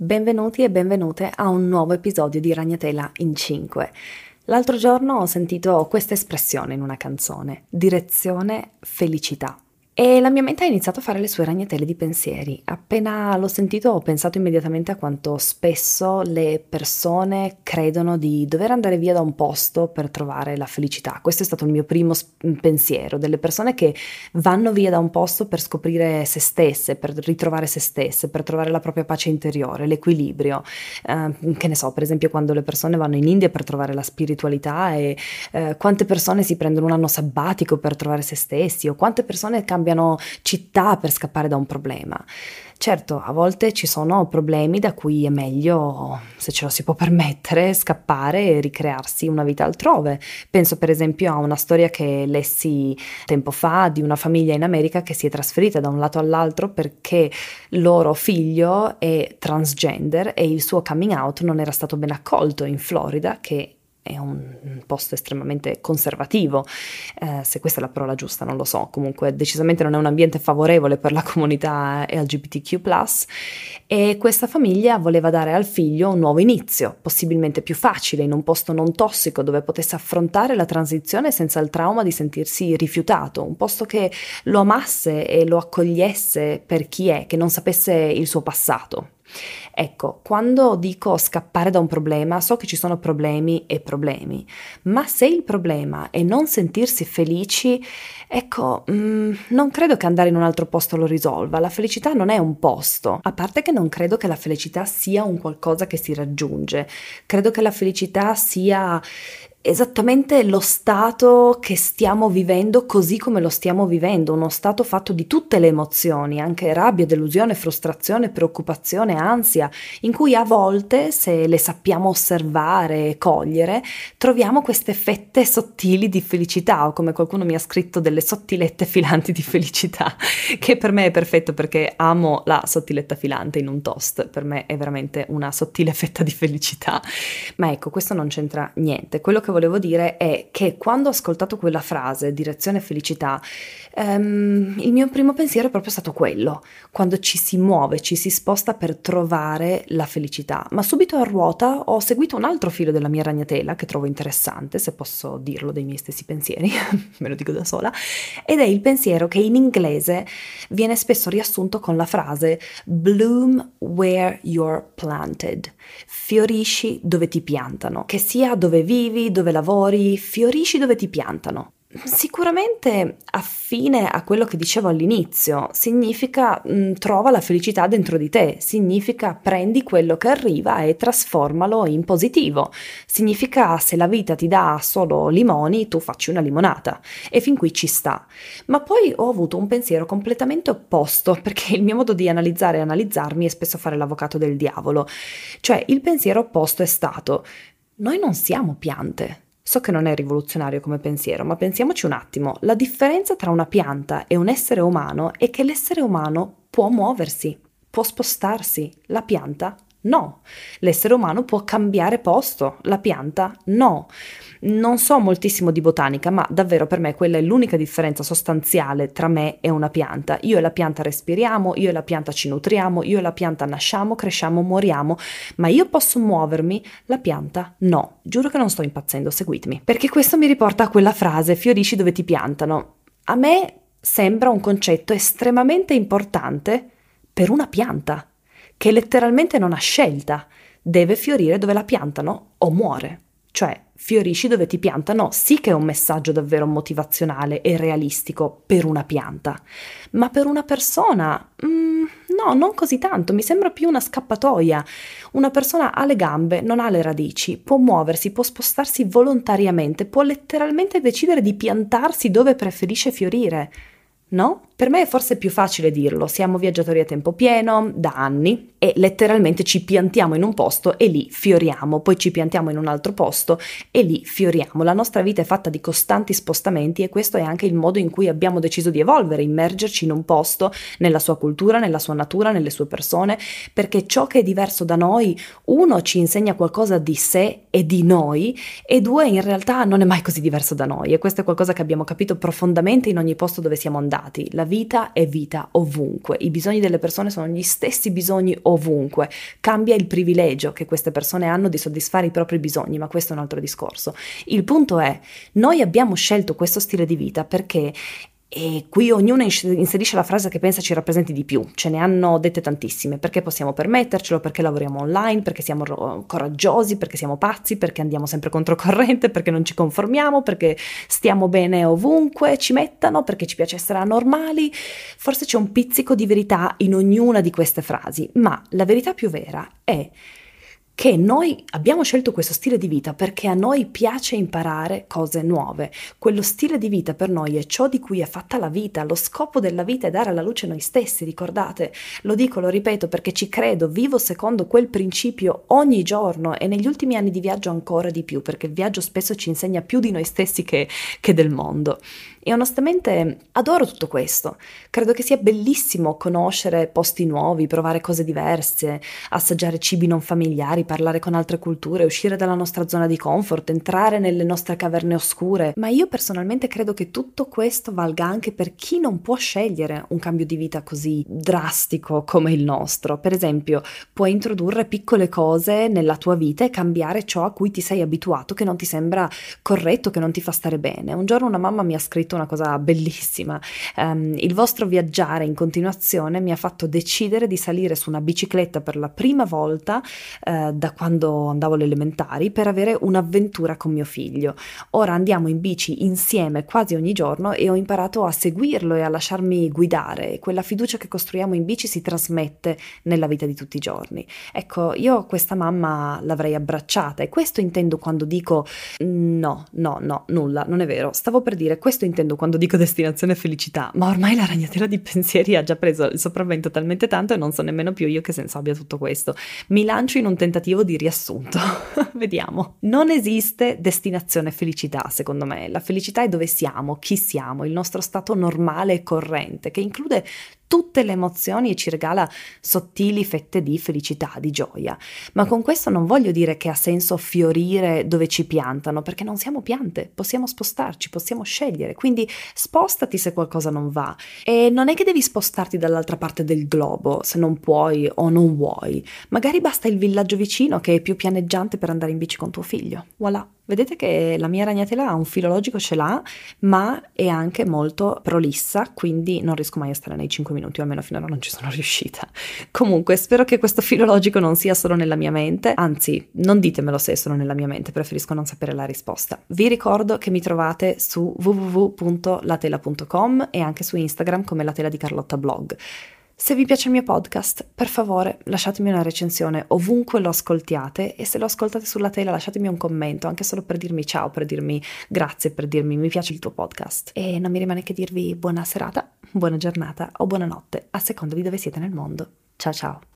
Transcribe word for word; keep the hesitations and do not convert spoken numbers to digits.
Benvenuti e benvenute a un nuovo episodio di Ragnatela in cinque. L'altro giorno ho sentito questa espressione in una canzone: direzione felicità. E la mia mente ha iniziato a fare le sue ragnatele di pensieri. Appena l'ho sentito ho pensato immediatamente a quanto spesso le persone credono di dover andare via da un posto per trovare la felicità. Questo è stato il mio primo pensiero, delle persone che vanno via da un posto per scoprire se stesse, per ritrovare se stesse, per trovare la propria pace interiore, l'equilibrio. Eh, che ne so, per esempio quando le persone vanno in India per trovare la spiritualità e eh, quante persone si prendono un anno sabbatico per trovare se stessi, o quante persone cambiano cambiano città per scappare da un problema. Certo, a volte ci sono problemi da cui è meglio, se ce lo si può permettere, scappare e ricrearsi una vita altrove. Penso per esempio a una storia che lessi tempo fa di una famiglia in America che si è trasferita da un lato all'altro perché loro figlio è transgender e il suo coming out non era stato ben accolto in Florida, che è un posto estremamente conservativo, eh, se questa è la parola giusta non lo so, comunque decisamente non è un ambiente favorevole per la comunità L G B T Q plus, e questa famiglia voleva dare al figlio un nuovo inizio, possibilmente più facile, in un posto non tossico dove potesse affrontare la transizione senza il trauma di sentirsi rifiutato, un posto che lo amasse e lo accogliesse per chi è, che non sapesse il suo passato. Ecco, quando dico scappare da un problema, so che ci sono problemi e problemi, ma se il problema è non sentirsi felici, ecco, mh, non credo che andare in un altro posto lo risolva. La felicità non è un posto, a parte che non credo che la felicità sia un qualcosa che si raggiunge, credo che la felicità sia esattamente lo stato che stiamo vivendo così come lo stiamo vivendo, uno stato fatto di tutte le emozioni, anche rabbia, delusione, frustrazione, preoccupazione, ansia, in cui a volte, se le sappiamo osservare e cogliere, troviamo queste fette sottili di felicità, o come qualcuno mi ha scritto, delle sottilette filanti di felicità, che per me è perfetto perché amo la sottiletta filante in un toast, per me è veramente una sottile fetta di felicità. Ma ecco, questo non c'entra niente. Quello che volevo dire è che quando ho ascoltato quella frase, direzione felicità, ehm, il mio primo pensiero è proprio stato quello, quando ci si muove, ci si sposta per trovare la felicità. Ma subito a ruota ho seguito un altro filo della mia ragnatela, che trovo interessante, se posso dirlo, dei miei stessi pensieri, me lo dico da sola, ed è il pensiero che in inglese viene spesso riassunto con la frase bloom where you're planted, fiorisci dove ti piantano, che sia dove vivi, dove lavori, fiorisci dove ti piantano. Sicuramente affine a quello che dicevo all'inizio, significa mh, trova la felicità dentro di te, significa prendi quello che arriva e trasformalo in positivo, significa se la vita ti dà solo limoni tu facci una limonata, e fin qui ci sta. Ma poi ho avuto un pensiero completamente opposto, perché il mio modo di analizzare e analizzarmi è spesso fare l'avvocato del diavolo, cioè il pensiero opposto è stato: noi non siamo piante. So che non è rivoluzionario come pensiero, ma pensiamoci un attimo. La differenza tra una pianta e un essere umano è che l'essere umano può muoversi, può spostarsi, la pianta no. L'essere umano può cambiare posto, la pianta no. Non so moltissimo di botanica, ma davvero per me quella è l'unica differenza sostanziale tra me e una pianta. Io e la pianta respiriamo, io e la pianta ci nutriamo, io e la pianta nasciamo, cresciamo, moriamo, ma io posso muovermi, la pianta no. Giuro che non sto impazzendo, seguitemi. Perché questo mi riporta a quella frase, fiorisci dove ti piantano. A me sembra un concetto estremamente importante per una pianta, che letteralmente non ha scelta, deve fiorire dove la piantano o muore. Cioè, fiorisci dove ti piantano sì che è un messaggio davvero motivazionale e realistico per una pianta, ma per una persona mm, no, non così tanto, mi sembra più una scappatoia. Una persona ha le gambe, non ha le radici, può muoversi, può spostarsi volontariamente, può letteralmente decidere di piantarsi dove preferisce fiorire. No? Per me è forse più facile dirlo, siamo viaggiatori a tempo pieno, da anni, e letteralmente ci piantiamo in un posto e lì fioriamo, poi ci piantiamo in un altro posto e lì fioriamo. La nostra vita è fatta di costanti spostamenti e questo è anche il modo in cui abbiamo deciso di evolvere, immergerci in un posto, nella sua cultura, nella sua natura, nelle sue persone, perché ciò che è diverso da noi, uno, ci insegna qualcosa di sé e di noi, e due, in realtà non è mai così diverso da noi, e questo è qualcosa che abbiamo capito profondamente in ogni posto dove siamo andati. La vita è vita ovunque, i bisogni delle persone sono gli stessi bisogni ovunque, cambia il privilegio che queste persone hanno di soddisfare i propri bisogni, ma questo è un altro discorso. Il punto è, noi abbiamo scelto questo stile di vita perché, e qui ognuno inserisce la frase che pensa ci rappresenti di più, ce ne hanno dette tantissime, perché possiamo permettercelo, perché lavoriamo online, perché siamo coraggiosi, perché siamo pazzi, perché andiamo sempre controcorrente, perché non ci conformiamo, perché stiamo bene ovunque ci mettano, perché ci piace essere anormali. Forse c'è un pizzico di verità in ognuna di queste frasi, ma la verità più vera è che noi abbiamo scelto questo stile di vita perché a noi piace imparare cose nuove. Quello stile di vita per noi è ciò di cui è fatta la vita, lo scopo della vita è dare alla luce noi stessi, ricordate? Lo dico, lo ripeto perché ci credo, vivo secondo quel principio ogni giorno e negli ultimi anni di viaggio ancora di più, perché il viaggio spesso ci insegna più di noi stessi che, che del mondo. E onestamente adoro tutto questo, credo che sia bellissimo conoscere posti nuovi, provare cose diverse, assaggiare cibi non familiari, parlare con altre culture, uscire dalla nostra zona di comfort, entrare nelle nostre caverne oscure, ma io personalmente credo che tutto questo valga anche per chi non può scegliere un cambio di vita così drastico come il nostro. Per esempio, puoi introdurre piccole cose nella tua vita e cambiare ciò a cui ti sei abituato che non ti sembra corretto, che non ti fa stare bene. Un giorno una mamma mi ha scritto una cosa bellissima. Um, il vostro viaggiare in continuazione mi ha fatto decidere di salire su una bicicletta per la prima volta uh, da quando andavo alle elementari per avere un'avventura con mio figlio. Ora andiamo in bici insieme quasi ogni giorno e ho imparato a seguirlo e a lasciarmi guidare. Quella fiducia che costruiamo in bici si trasmette nella vita di tutti i giorni. Ecco, io questa mamma l'avrei abbracciata e questo intendo quando dico no, no, no, nulla, non è vero. Stavo per dire questo intendo quando dico destinazione felicità, ma ormai la ragnatela di pensieri ha già preso il sopravvento talmente tanto e non so nemmeno più io che senso abbia tutto questo. Mi lancio in un tentativo di riassunto. Vediamo. Non esiste destinazione felicità, secondo me. La felicità è dove siamo, chi siamo, il nostro stato normale e corrente, che include tutte le emozioni e ci regala sottili fette di felicità, di gioia. Ma con questo non voglio dire che ha senso fiorire dove ci piantano, perché non siamo piante, possiamo spostarci, possiamo scegliere, quindi spostati se qualcosa non va. E non è che devi spostarti dall'altra parte del globo se non puoi o non vuoi, magari basta il villaggio vicino che è più pianeggiante per andare in bici con tuo figlio. Voilà. Vedete che la mia ragnatela ha un filologico, ce l'ha, ma è anche molto prolissa, quindi non riesco mai a stare nei cinque minuti, o almeno finora non ci sono riuscita. Comunque, spero che questo filologico non sia solo nella mia mente, anzi, non ditemelo se è solo nella mia mente, preferisco non sapere la risposta. Vi ricordo che mi trovate su w w w punto latela punto com e anche su Instagram come Latela di Carlotta Blog. Se vi piace il mio podcast, per favore lasciatemi una recensione ovunque lo ascoltiate e se lo ascoltate sulla tela lasciatemi un commento, anche solo per dirmi ciao, per dirmi grazie, per dirmi mi piace il tuo podcast. E non mi rimane che dirvi buona serata, buona giornata o buonanotte, a seconda di dove siete nel mondo. Ciao ciao!